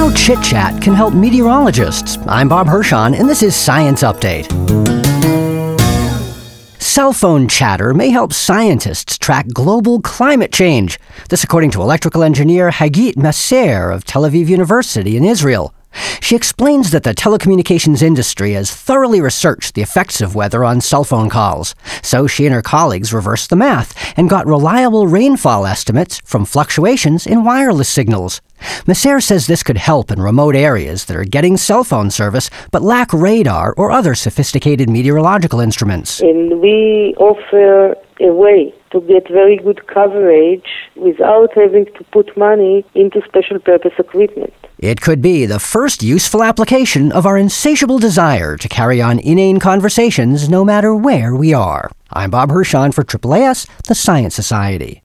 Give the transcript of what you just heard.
little chit-chat can help meteorologists. I'm Bob Hirschon, and this is Science Update. Cell phone chatter may help scientists track global climate change. This according to electrical engineer Hagit Masser of Tel Aviv University in Israel. She explains that the telecommunications industry has thoroughly researched the effects of weather on cell phone calls. So she and her colleagues reversed the math and got reliable rainfall estimates from fluctuations in wireless signals. Masser says this could help in remote areas that are getting cell phone service but lack radar or other sophisticated meteorological instruments. And we offer a way to get very good coverage without having to put money into special purpose equipment. It could be the first useful application of our insatiable desire to carry on inane conversations no matter where we are. I'm Bob Hirschon for AAAS, the Science Society.